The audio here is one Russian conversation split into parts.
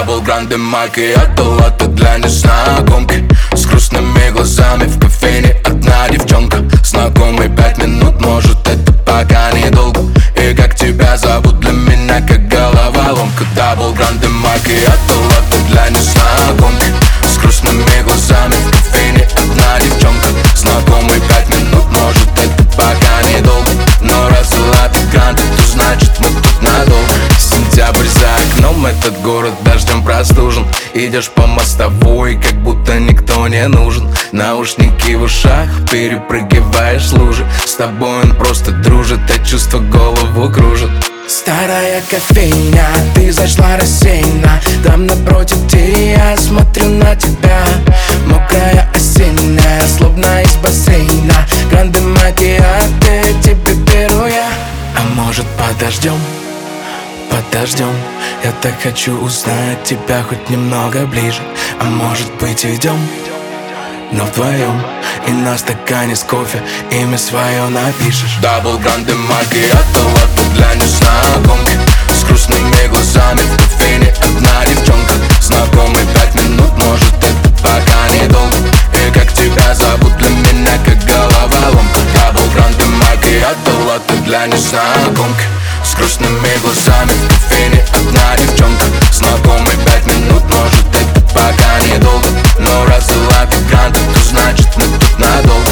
Дабл гранде макиато, латте для незнакомки. С грустными глазами в кофейне одна девчонка. Знакомый 5 минут, может это пока недолго. И как тебя зовут, для меня как головоломка. Дабл гранде макиато, латте для незнакомки. С грустными глазами в кофейне одна девчонка. Знакомый 5 минут, может это пока недолго. Но раз латте гранде, то значит мы тут надолго. Сентябрь за окном, этот город дождем простужен. Идешь по мостовой, как будто никто не нужен. Наушники в ушах, перепрыгиваешь лужи. С тобой он просто дружит, а чувство голову кружит. Старая кофейня, ты зашла рассеянно. Там напротив двери я смотрю на тебя. Мокрая осенняя, словно из бассейна. Гранде макиато тебе беру я. А может подождем? Подождем, я так хочу узнать тебя хоть немного ближе. А может быть идем, но вдвоем. И на стакане с кофе имя свое напишешь. Дабл гранде макиато, латте для незнакомки. С грустными глазами в кофейне одна девчонка. Знакомый 5 минут, может это пока недолго. И как тебя зовут, для меня как головоломка. Дабл гранде макиато, латте для незнакомки. С грустными глазами в кофейне одна девчонка. Знакомый 5 минут, может это пока недолго. Но раз латте гранде, то значит мы тут надолго.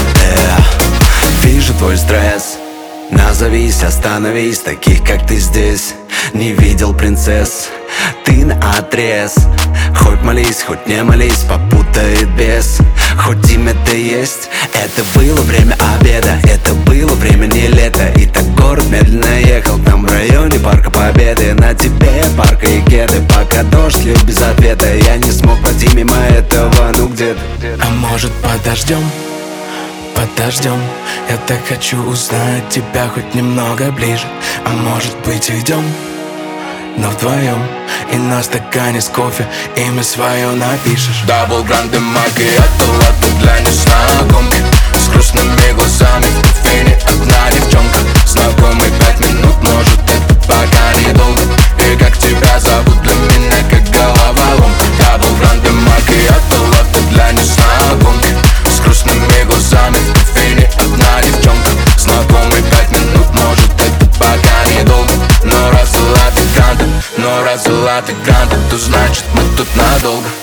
Вижу твой стресс, назовись, остановись. Таких как ты здесь не видел принцесс. Ты наотрез, хоть молись, хоть не молись, попутает бес. Хоть имя-то есть, это было время обеда. Это было время не лето. И так город медленно ехал к нам в районе Парка Победы. На тебе парка и кеды, пока дождь лил без ответа. Я не смог пройти мимо этого, ну где ты? А может подождем? Подождем, я так хочу узнать тебя хоть немного ближе. А может быть идем, но вдвоем. И на стакане с кофе имя свое напишешь. Дабл гранде макиато, латте для незнакомки. С грустными глазами в кофейне одна девчонка. Знакомый 5 минут, может это пока недолго. И как тебя зовут, для меня как головоломка. Дабл гранде макиато, латте для незнакомки. С грустными глазами в кофейне одна девчонка. Знакомый 5 минут, может это пока недолго. Но раз латте гранде, то значит мы тут надолго.